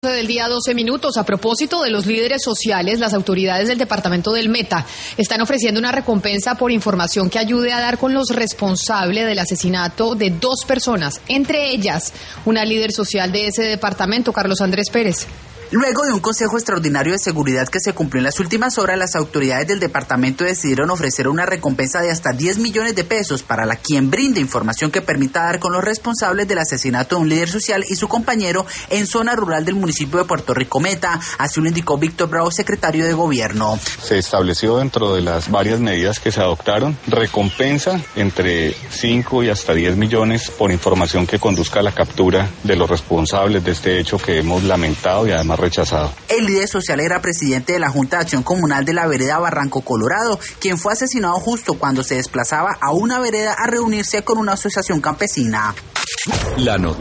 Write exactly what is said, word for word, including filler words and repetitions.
Del día doce minutos. A propósito de los líderes sociales, las autoridades del departamento del Meta están ofreciendo una recompensa por información que ayude a dar con los responsables del asesinato de dos personas, entre ellas una líder social de ese departamento, Carlos Andrés Pérez. Luego de un consejo extraordinario de seguridad que se cumplió en las últimas horas, las autoridades del departamento decidieron ofrecer una recompensa de hasta diez millones de pesos para la quien brinde información que permita dar con los responsables del asesinato de un líder social y su compañero en zona rural del municipio de Puerto Rico Meta. Así lo indicó Víctor Bravo, secretario de Gobierno. Se estableció dentro de las varias medidas que se adoptaron recompensa entre cinco y hasta diez millones por información que conduzca a la captura de los responsables de este hecho que hemos lamentado y además rechazado. El líder social era presidente de la Junta de Acción Comunal de la vereda Barranco Colorado, quien fue asesinado justo cuando se desplazaba a una vereda a reunirse con una asociación campesina. La